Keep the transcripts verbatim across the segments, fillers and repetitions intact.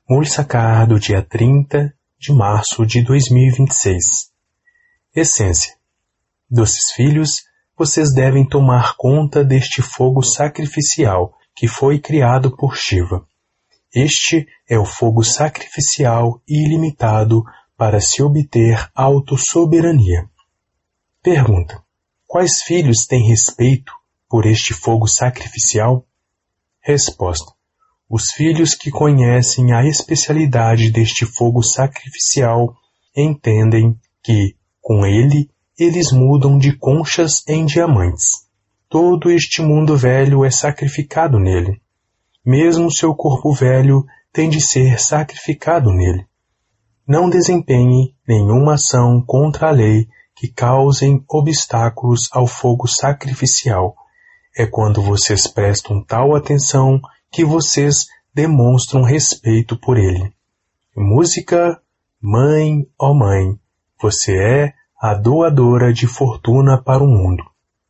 Mursaka do dia trinta de março de dois mil e vinte e seis. Essência. Doces filhos, vocês devem tomar conta deste fogo sacrificial que foi criado por Shiva. Este é o fogo sacrificial ilimitado para se obter autossoberania. Pergunta: quais filhos têm respeito por este fogo sacrificial? Resposta: os filhos que conhecem a especialidade deste fogo sacrificial entendem que, com ele, eles mudam de conchas em diamantes. Todo este mundo velho é sacrificado nele. Mesmo seu corpo velho tem de ser sacrificado nele. Não desempenhe nenhuma ação contra a lei que causem obstáculos ao fogo sacrificial. É quando vocês prestam tal atenção que vocês demonstram respeito por ele. Música: Mãe, ó Mãe, você é a doadora de fortuna para o mundo.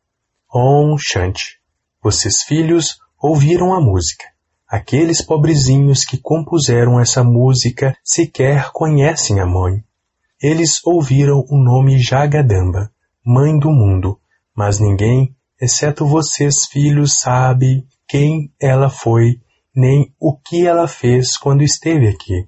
Om Shanti. Vocês filhos ouviram a música. Aqueles pobrezinhos que compuseram essa música sequer conhecem a mãe. Eles ouviram o nome Jagadamba, Mãe do Mundo, mas ninguém, exceto vocês filhos, sabe quem ela foi, nem o que ela fez quando esteve aqui.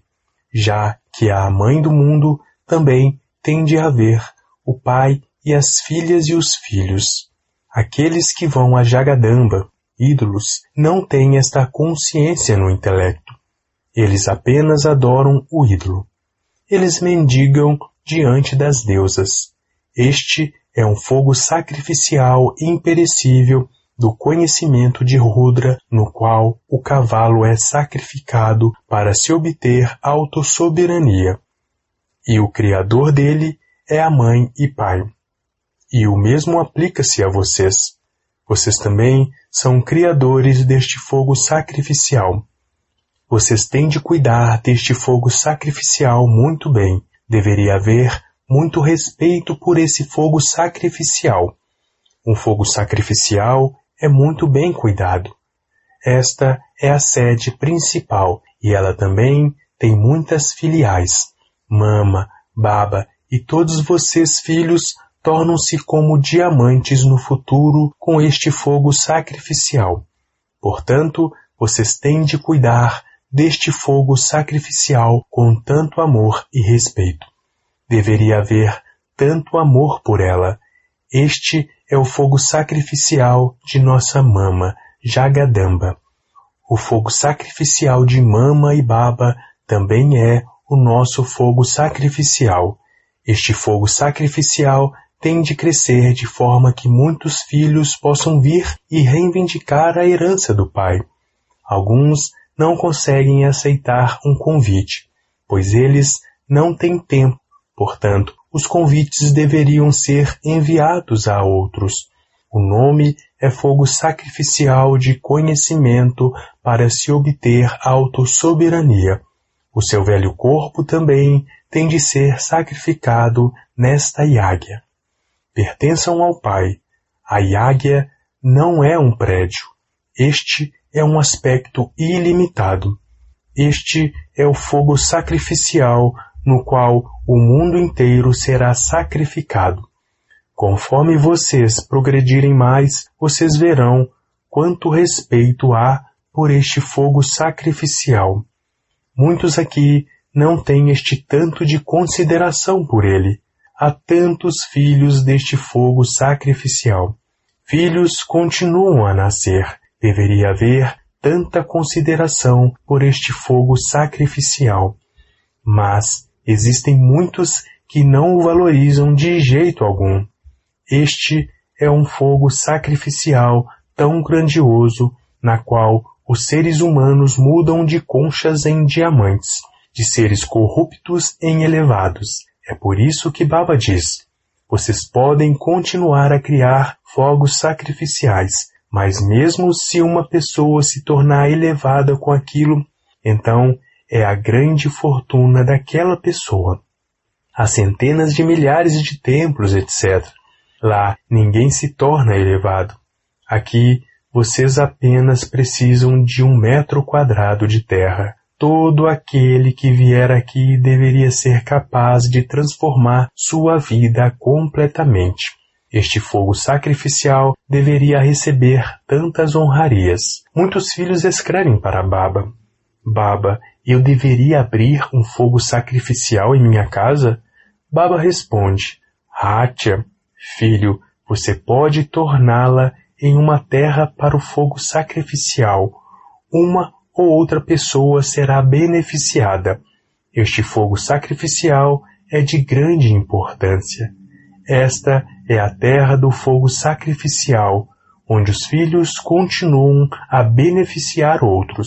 Já que a Mãe do Mundo também tem de haver o pai e as filhas e os filhos. Aqueles que vão a Jagadamba, ídolos, não têm esta consciência no intelecto. Eles apenas adoram o ídolo. Eles mendigam diante das deusas. Este é um fogo sacrificial imperecível do conhecimento de Rudra, no qual o cavalo é sacrificado para se obter autossoberania. E o criador dele é a mãe e pai. E o mesmo aplica-se a vocês. Vocês também são criadores deste fogo sacrificial. Vocês têm de cuidar deste fogo sacrificial muito bem. Deveria haver muito respeito por esse fogo sacrificial. Um fogo sacrificial é muito bem cuidado. Esta é a sede principal e ela também tem muitas filiais. Mama, Baba e todos vocês filhos tornam-se como diamantes no futuro com este fogo sacrificial. Portanto, vocês têm de cuidar deste fogo sacrificial com tanto amor e respeito. Deveria haver tanto amor por ela. Este é o fogo sacrificial de nossa mama, Jagadamba. O fogo sacrificial de Mama e Baba também é o nosso fogo sacrificial. Este fogo sacrificial tem de crescer de forma que muitos filhos possam vir e reivindicar a herança do pai. Alguns não conseguem aceitar um convite, pois eles não têm tempo. Portanto, os convites deveriam ser enviados a outros. O nome é fogo sacrificial de conhecimento para se obter autossoberania. O seu velho corpo também tem de ser sacrificado nesta yágya. Pertençam ao Pai. A yágya não é um prédio. Este é um aspecto ilimitado. Este é o fogo sacrificial no qual o mundo inteiro será sacrificado. Conforme vocês progredirem mais, vocês verão quanto respeito há por este fogo sacrificial. Muitos aqui não têm este tanto de consideração por ele. Há tantos filhos deste fogo sacrificial. Filhos continuam a nascer. Deveria haver tanta consideração por este fogo sacrificial. Mas existem muitos que não o valorizam de jeito algum. Este é um fogo sacrificial tão grandioso, na qual os seres humanos mudam de conchas em diamantes, de seres corruptos em elevados. É por isso que Baba diz: vocês podem continuar a criar fogos sacrificiais, mas mesmo se uma pessoa se tornar elevada com aquilo, então é a grande fortuna daquela pessoa. Há centenas de milhares de templos, etcétera. Lá ninguém se torna elevado. Aqui vocês apenas precisam de um metro quadrado de terra. todo aquele que vier aqui deveria ser capaz de transformar sua vida completamente. Este fogo sacrificial deveria receber tantas honrarias. Muitos filhos escrevem para Baba: Baba, eu deveria abrir um fogo sacrificial em minha casa? Baba responde: Hatya, filho, você pode torná-la em uma terra para o fogo sacrificial. Uma ou outra pessoa será beneficiada. Este fogo sacrificial é de grande importância. Esta é a terra do fogo sacrificial, onde os filhos continuam a beneficiar outros.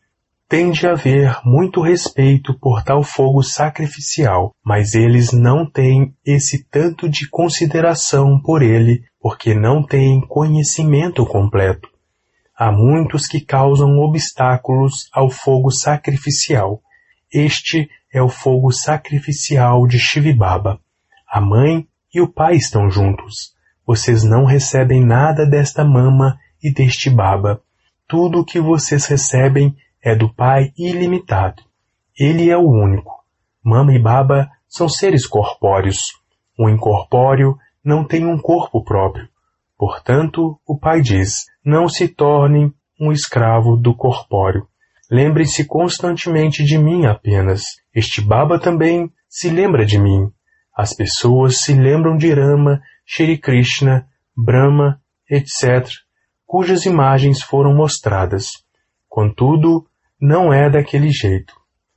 Tem de haver muito respeito por tal fogo sacrificial, mas eles não têm esse tanto de consideração por ele, porque não têm conhecimento completo. Há muitos que causam obstáculos ao fogo sacrificial. Este é o fogo sacrificial de Shiv Baba. A mãe e o pai estão juntos. Vocês não recebem nada desta mama e deste Baba. Tudo o que vocês recebem é do Pai ilimitado. Ele é o único. Mama e Baba são seres corpóreos. O incorpóreo não tem um corpo próprio. Portanto, o Pai diz: não se tornem um escravo do corpóreo. Lembrem-se constantemente de mim apenas. Este Baba também se lembra de mim. As pessoas se lembram de Rama, Shri Krishna, Brahma, etcétera, cujas imagens foram mostradas. Contudo, não é daquele jeito.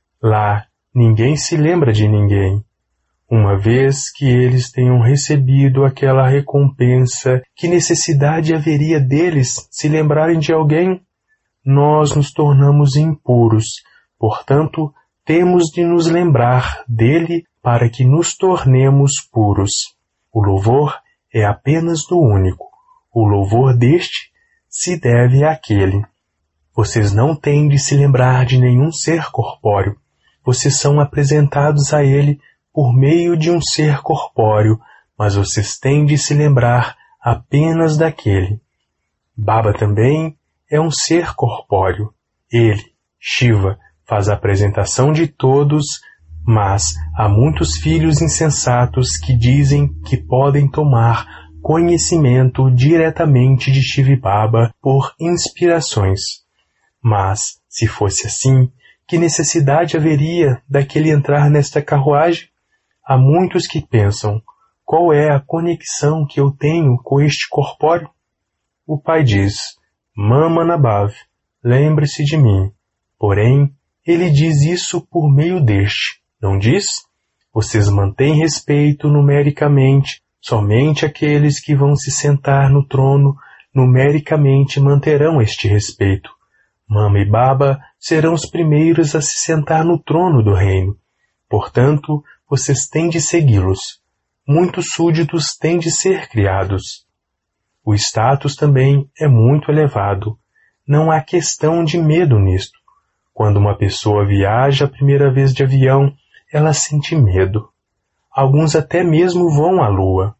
Lá, ninguém se lembra de ninguém. Uma vez que eles tenham recebido aquela recompensa, que necessidade haveria deles se lembrarem de alguém? Nós nos tornamos impuros, portanto, temos de nos lembrar dele para que nos tornemos puros. O louvor é apenas do único. O louvor deste se deve àquele. Vocês não têm de se lembrar de nenhum ser corpóreo. Vocês são apresentados a ele por meio de um ser corpóreo, mas vocês têm de se lembrar apenas daquele. Baba também é um ser corpóreo. Ele, Shiva, faz a apresentação de todos, mas há muitos filhos insensatos que dizem que podem tomar conhecimento diretamente de Shiv Baba por inspirações. Mas, se fosse assim, que necessidade haveria daquele entrar nesta carruagem? Há muitos que pensam: qual é a conexão que eu tenho com este corpóreo? O Pai diz: Mama Nabhav, lembre-se de mim. Porém, ele diz isso por meio deste, não diz? Vocês mantêm respeito numericamente, somente aqueles que vão se sentar no trono numericamente manterão este respeito. Mama e Baba serão os primeiros a se sentar no trono do reino. Portanto, vocês têm de segui-los. Muitos súditos têm de ser criados. O status também é muito elevado. Não há questão de medo nisto. Quando uma pessoa viaja a primeira vez de avião, ela sente medo. Alguns até mesmo vão à lua.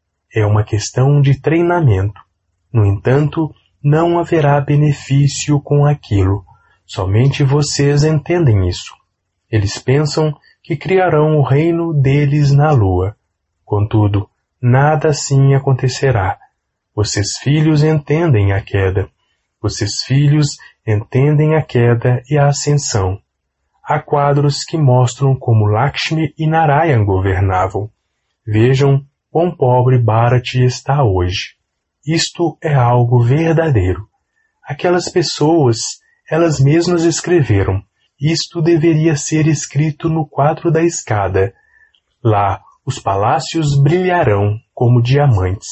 É uma questão de treinamento. No entanto, não haverá benefício com aquilo. Somente vocês entendem isso. Eles pensam que criarão o reino deles na lua. Contudo, nada assim acontecerá. Vocês filhos entendem a queda. Vocês filhos entendem a queda e a ascensão. Há quadros que mostram como Lakshmi e Narayan governavam. Vejam quão pobre Bharati está hoje. Isto é algo verdadeiro. Aquelas pessoas, elas mesmas escreveram: isto deveria ser escrito no quadro da escada. Lá, os palácios brilharão como diamantes.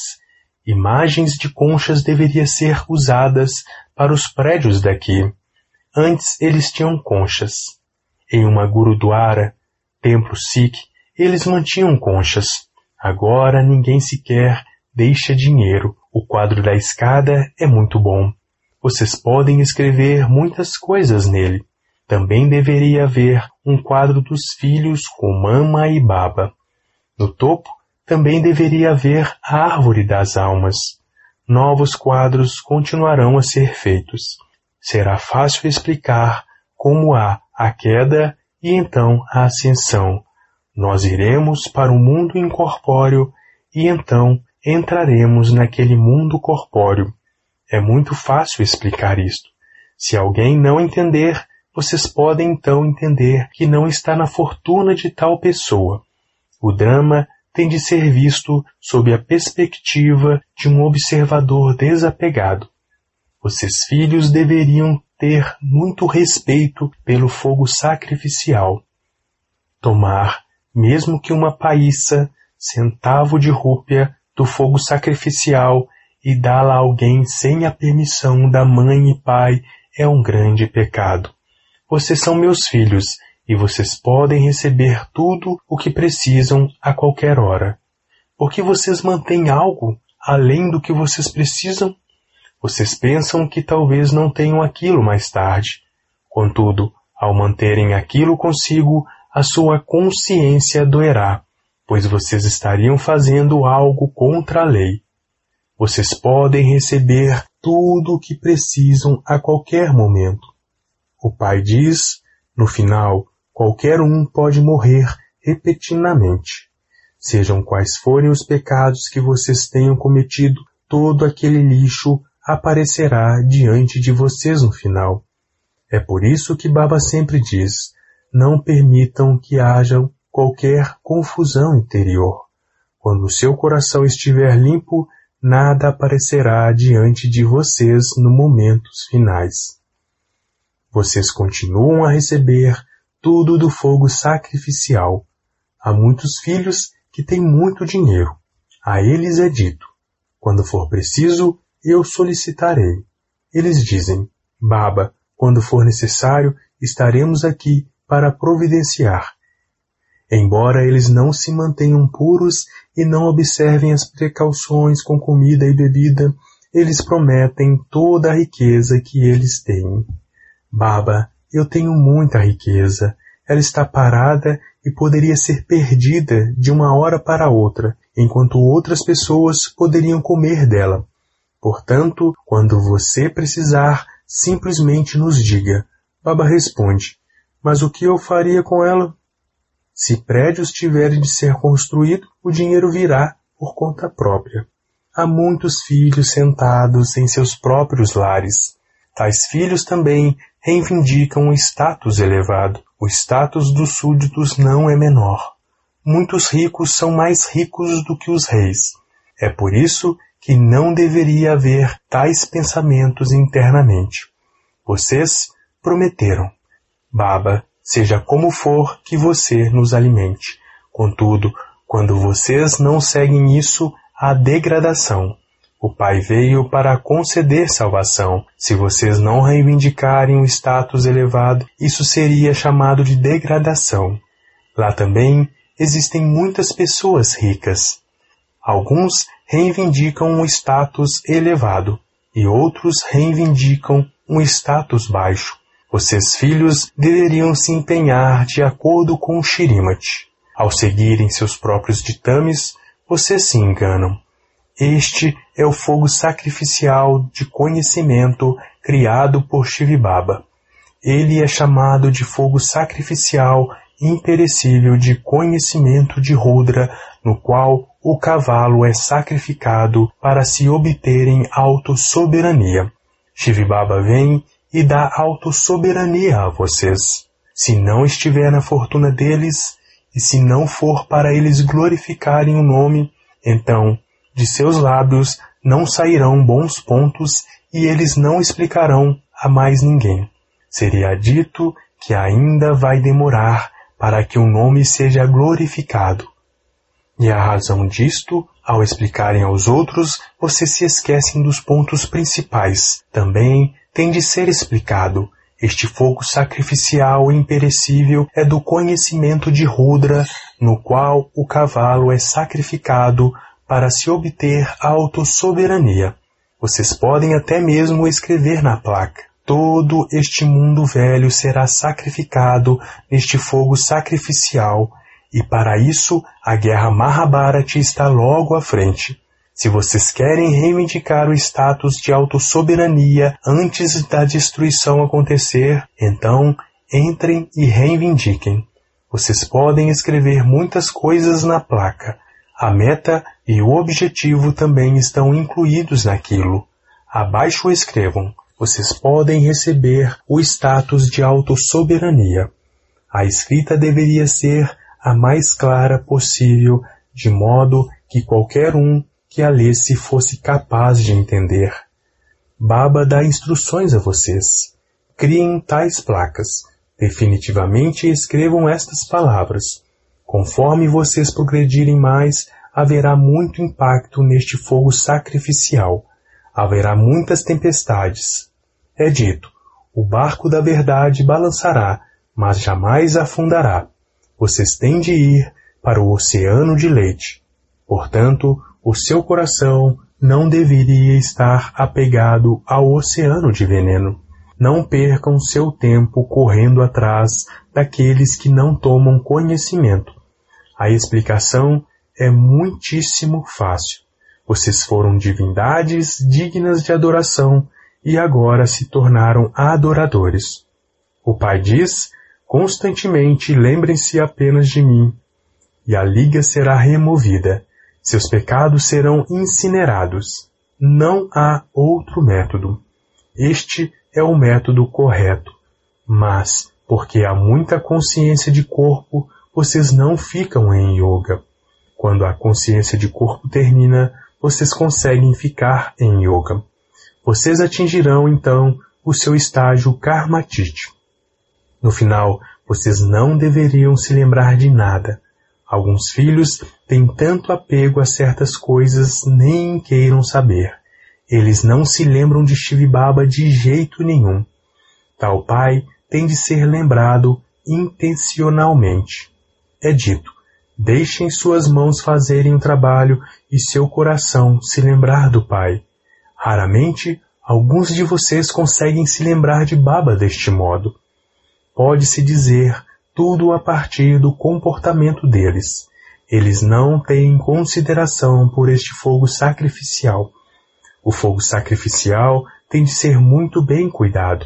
Imagens de conchas deveriam ser usadas para os prédios daqui. Antes eles tinham conchas. Em uma Gurudwara, templo Sikh, eles mantinham conchas. Agora ninguém sequer deixa dinheiro. O quadro da escada é muito bom. Vocês podem escrever muitas coisas nele. Também deveria haver um quadro dos filhos com Mama e Baba. No topo, também deveria haver a árvore das almas. Novos quadros continuarão a ser feitos. Será fácil explicar como há a queda e então a ascensão. Nós iremos para o mundo incorpóreo e então entraremos naquele mundo corpóreo. É muito fácil explicar isto. Se alguém não entender, vocês podem então entender que não está na fortuna de tal pessoa. O drama tem de ser visto sob a perspectiva de um observador desapegado. Vocês filhos deveriam ter muito respeito pelo fogo sacrificial. Tomar, mesmo que uma paíça, centavo de rúpia, do fogo sacrificial e dá-la a alguém sem a permissão da mãe e pai é um grande pecado. Vocês são meus filhos e vocês podem receber tudo o que precisam a qualquer hora. Por que vocês mantêm algo além do que vocês precisam? Vocês pensam que talvez não tenham aquilo mais tarde. Contudo, ao manterem aquilo consigo, a sua consciência doerá, pois vocês estariam fazendo algo contra a lei. Vocês podem receber tudo o que precisam a qualquer momento. O Pai diz, no final, qualquer um pode morrer repentinamente. Sejam quais forem os pecados que vocês tenham cometido, todo aquele lixo aparecerá diante de vocês no final. É por isso que Baba sempre diz, não permitam que haja qualquer confusão interior. Quando o seu coração estiver limpo, nada aparecerá diante de vocês no momentos finais. Vocês continuam a receber tudo do fogo sacrificial. Há muitos filhos que têm muito dinheiro. A eles é dito, quando for preciso, eu solicitarei. Eles dizem, Baba, quando for necessário, estaremos aqui para providenciar. Embora eles não se mantenham puros e não observem as precauções com comida e bebida, eles prometem toda a riqueza que eles têm. Baba, eu tenho muita riqueza. Ela está parada e poderia ser perdida de uma hora para outra, enquanto outras pessoas poderiam comer dela. Portanto, quando você precisar, simplesmente nos diga. Baba responde, mas o que eu faria com ela? Se prédios tiverem de ser construídos, o dinheiro virá por conta própria. Há muitos filhos sentados em seus próprios lares. Tais filhos também reivindicam um status elevado. O status dos súditos não é menor. Muitos ricos são mais ricos do que os reis. É por isso que não deveria haver tais pensamentos internamente. Vocês prometeram. Baba, seja como for que você nos alimente. Contudo, quando vocês não seguem isso, há degradação. O Pai veio para conceder salvação. Se vocês não reivindicarem um status elevado, isso seria chamado de degradação. Lá também existem muitas pessoas ricas. Alguns reivindicam um status elevado e outros reivindicam um status baixo. Vocês, filhos, deveriam se empenhar de acordo com o Shrimati. Ao seguirem seus próprios ditames, vocês se enganam. Este é o fogo sacrificial de conhecimento criado por Shiv Baba. Ele é chamado de fogo sacrificial imperecível de conhecimento de Rudra, no qual o cavalo é sacrificado para se obterem autossoberania. Shiv Baba vem e dá autossoberania a vocês. Se não estiver na fortuna deles, e se não for para eles glorificarem o nome, então de seus lábios não sairão bons pontos e eles não explicarão a mais ninguém. Seria dito que ainda vai demorar para que o nome seja glorificado. E a razão disto, ao explicarem aos outros, vocês se esquecem dos pontos principais. Também tem de ser explicado. Este fogo sacrificial imperecível é do conhecimento de Rudra, no qual o cavalo é sacrificado para se obter a autossoberania. Vocês podem até mesmo escrever na placa. Todo este mundo velho será sacrificado neste fogo sacrificial, e para isso a guerra Mahabharata está logo à frente. Se vocês querem reivindicar o status de autossoberania antes da destruição acontecer, então entrem e reivindiquem. Vocês podem escrever muitas coisas na placa. A meta e o objetivo também estão incluídos naquilo. Abaixo escrevam: vocês podem receber o status de autossoberania. A escrita deveria ser a mais clara possível, de modo que qualquer um que a lesse fosse capaz de entender. Baba dá instruções a vocês. Criem tais placas. Definitivamente escrevam estas palavras. Conforme vocês progredirem mais, haverá muito impacto neste fogo sacrificial. Haverá muitas tempestades. É dito: o barco da verdade balançará, mas jamais afundará. Vocês têm de ir para o oceano de leite. Portanto, o seu coração não deveria estar apegado ao oceano de veneno. Não percam seu tempo correndo atrás daqueles que não tomam conhecimento. A explicação é muitíssimo fácil. Vocês foram divindades dignas de adoração e agora se tornaram adoradores. O Pai diz: constantemente lembrem-se apenas de mim, e a liga será removida. Seus pecados serão incinerados. Não há outro método. Este é o método correto. Mas, porque há muita consciência de corpo, vocês não ficam em yoga. Quando a consciência de corpo termina, vocês conseguem ficar em yoga. Vocês atingirão, então, o seu estágio karmatite. No final, vocês não deveriam se lembrar de nada. Alguns filhos têm tanto apego a certas coisas nem queiram saber. Eles não se lembram de Shiva Baba de jeito nenhum. Tal pai tem de ser lembrado intencionalmente. É dito: deixem suas mãos fazerem o trabalho e seu coração se lembrar do pai. Raramente, alguns de vocês conseguem se lembrar de Baba deste modo. Pode-se dizer tudo a partir do comportamento deles. Eles não têm consideração por este fogo sacrificial. O fogo sacrificial tem de ser muito bem cuidado.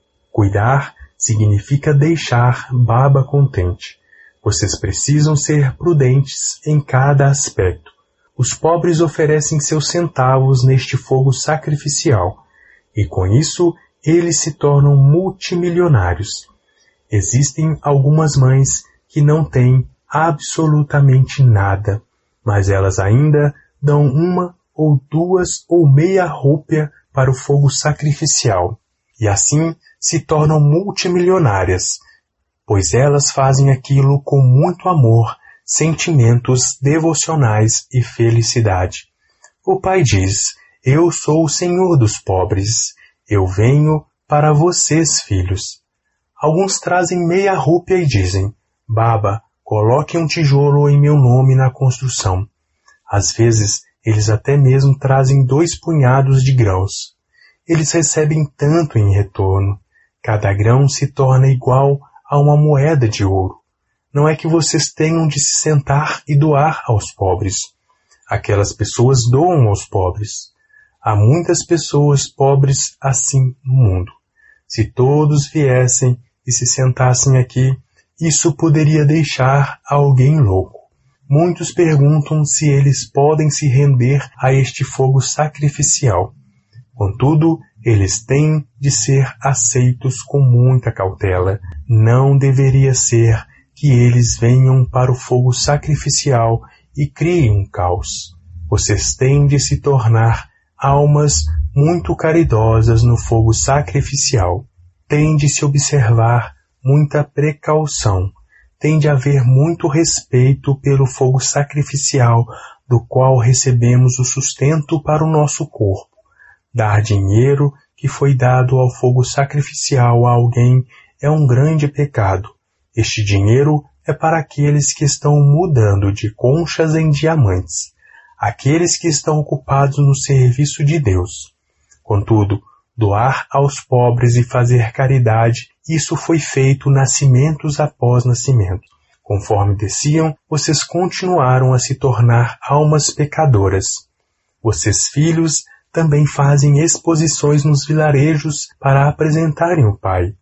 Cuidar significa deixar Baba contente. Vocês precisam ser prudentes em cada aspecto. Os pobres oferecem seus centavos neste fogo sacrificial, e com isso eles se tornam multimilionários. Existem algumas mães que não têm absolutamente nada, mas elas ainda dão uma ou duas ou meia rúpia para o fogo sacrificial, e assim se tornam multimilionárias, pois elas fazem aquilo com muito amor, sentimentos devocionais e felicidade. O pai diz: eu sou o Senhor dos pobres, eu venho para vocês, filhos. Alguns trazem meia rúpia e dizem: Baba, coloque um tijolo em meu nome na construção. Às vezes, eles até mesmo trazem dois punhados de grãos. Eles recebem tanto em retorno. Cada grão se torna igual a uma moeda de ouro. Não é que vocês tenham de se sentar e doar aos pobres. Aquelas pessoas doam aos pobres. Há muitas pessoas pobres assim no mundo. Se todos viessem e se sentassem aqui, isso poderia deixar alguém louco. Muitos perguntam se eles podem se render a este fogo sacrificial. Contudo, eles têm de ser aceitos com muita cautela. Não deveria ser que eles venham para o fogo sacrificial e criem um caos. Vocês têm de se tornar almas muito caridosas no fogo sacrificial. Tem de se observar muita precaução. Tem de haver muito respeito pelo fogo sacrificial, do qual recebemos o sustento para o nosso corpo. Dar dinheiro que foi dado ao fogo sacrificial a alguém é um grande pecado. Este dinheiro é para aqueles que estão mudando de conchas em diamantes, aqueles que estão ocupados no serviço de Deus. Contudo, doar aos pobres e fazer caridade, isso foi feito nascimentos após nascimento. Conforme desciam, vocês continuaram a se tornar almas pecadoras. Vocês, filhos, também fazem exposições nos vilarejos para apresentarem o Pai.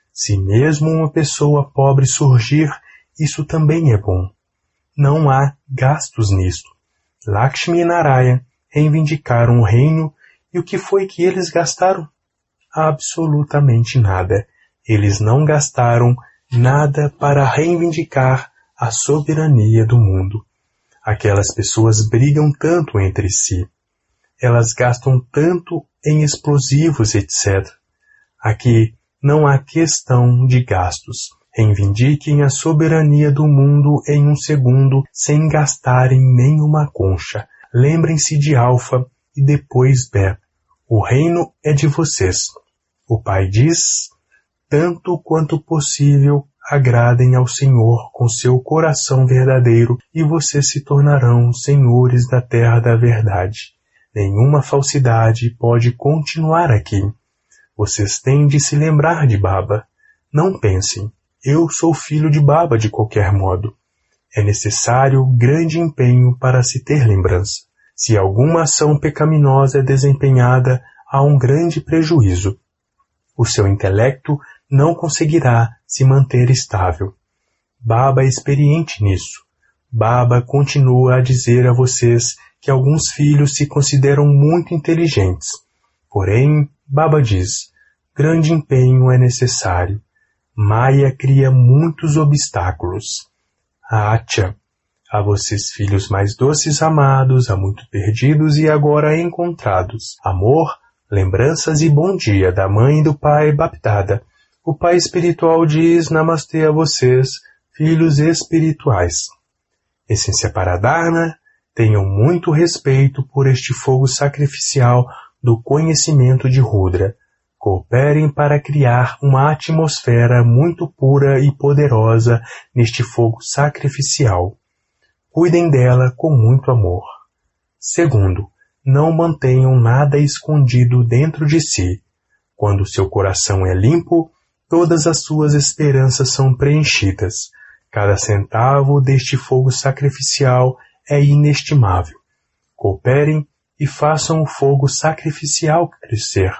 Se mesmo uma pessoa pobre surgir, isso também é bom. Não há gastos nisto. Lakshmi e Narayana reivindicaram o reino, e o que foi que eles gastaram? Absolutamente nada. Eles não gastaram nada para reivindicar a soberania do mundo. Aquelas pessoas brigam tanto entre si. Elas gastam tanto em explosivos, etcétera. Aqui não há questão de gastos. Reivindiquem a soberania do mundo em um segundo sem gastarem nenhuma concha. Lembrem-se de Alfa e depois Beta. O reino é de vocês. O Pai diz, tanto quanto possível, agradem ao Senhor com seu coração verdadeiro e vocês se tornarão senhores da terra da verdade. Nenhuma falsidade pode continuar aqui. Vocês têm de se lembrar de Baba. Não pensem, eu sou filho de Baba de qualquer modo. É necessário grande empenho para se ter lembrança. Se alguma ação pecaminosa é desempenhada, há um grande prejuízo. O seu intelecto não conseguirá se manter estável. Baba é experiente nisso. Baba continua a dizer a vocês que alguns filhos se consideram muito inteligentes. Porém, Baba diz, grande empenho é necessário. Maya cria muitos obstáculos. Atya, a vocês filhos mais doces amados, há muito perdidos e agora encontrados. Amor, lembranças e bom dia da mãe e do pai Bapdada. O pai espiritual diz Namastê a vocês, filhos espirituais. Essência Paradharna, tenham muito respeito por este fogo sacrificial do conhecimento de Rudra. Cooperem para criar uma atmosfera muito pura e poderosa neste fogo sacrificial. Cuidem dela com muito amor. Segundo, não mantenham nada escondido dentro de si. Quando seu coração é limpo, todas as suas esperanças são preenchidas. Cada centavo deste fogo sacrificial é inestimável. Cooperem e façam o fogo sacrificial crescer.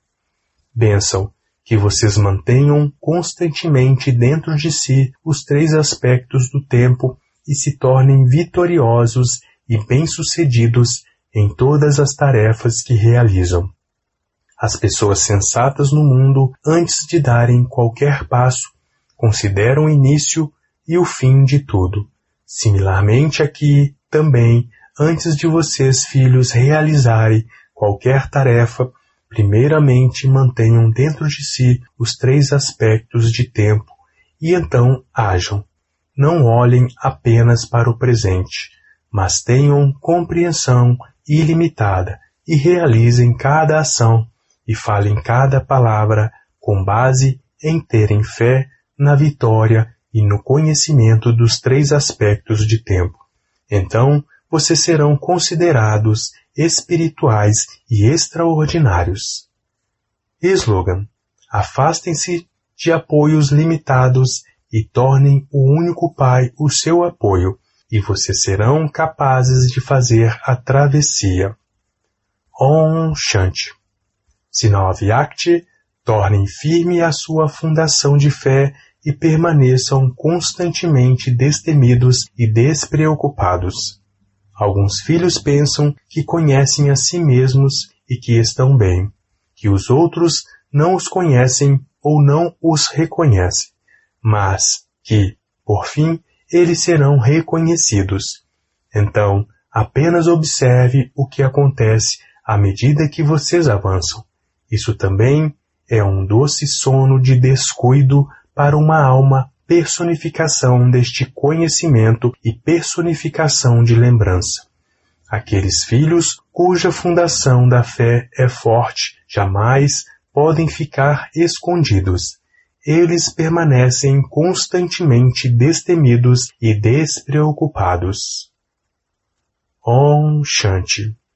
Bênção, que vocês mantenham constantemente dentro de si os três aspectos do tempo e se tornem vitoriosos e bem-sucedidos em todas as tarefas que realizam. As pessoas sensatas no mundo, antes de darem qualquer passo, consideram o início e o fim de tudo. Similarmente aqui, também, antes de vocês, filhos, realizarem qualquer tarefa, primeiramente mantenham dentro de si os três aspectos de tempo e então ajam. Não olhem apenas para o presente, mas tenham compreensão ilimitada e realizem cada ação e falem cada palavra com base em terem fé na vitória e no conhecimento dos três aspectos de tempo. Então, vocês serão considerados espirituais e extraordinários. Slogan: afastem-se de apoios limitados e tornem o único Pai o seu apoio, e vocês serão capazes de fazer a travessia. Om Shanti. Sinal Avyakti, tornem firme a sua fundação de fé e permaneçam constantemente destemidos e despreocupados. Alguns filhos pensam que conhecem a si mesmos e que estão bem, que os outros não os conhecem ou não os reconhecem, mas que, por fim, eles serão reconhecidos. Então, apenas observe o que acontece à medida que vocês avançam. Isso também é um doce sono de descuido para uma alma personificação deste conhecimento e personificação de lembrança. Aqueles filhos cuja fundação da fé é forte jamais podem ficar escondidos. Eles permanecem constantemente destemidos e despreocupados. Om Shanti.